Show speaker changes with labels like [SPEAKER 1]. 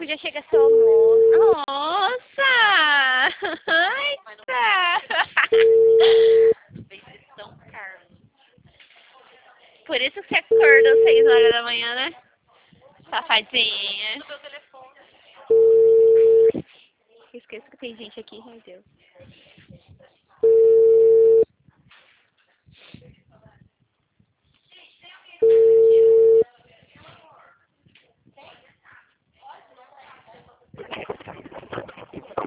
[SPEAKER 1] 5 já chega seu almoço. Nossa! Eita!
[SPEAKER 2] São Carlos.
[SPEAKER 1] Por isso que você acordou 6 horas da manhã, né? Safadinha.
[SPEAKER 2] No meu telefone.
[SPEAKER 1] Esqueço que tem gente aqui, meu Deus.